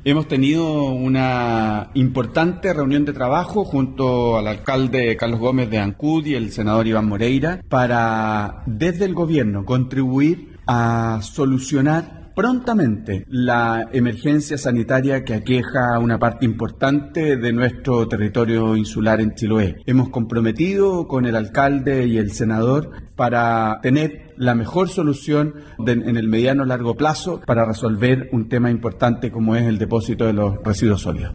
Hemos tenido una importante reunión de trabajo junto al alcalde Carlos Gómez de Ancud y el senador Iván Moreira para, desde el gobierno, contribuir a solucionar prontamente la emergencia sanitaria que aqueja a una parte importante de nuestro territorio insular en Chiloé. Hemos comprometido con el alcalde y el senador para tener la mejor solución en el mediano largo plazo para resolver un tema importante como es el depósito de los residuos sólidos.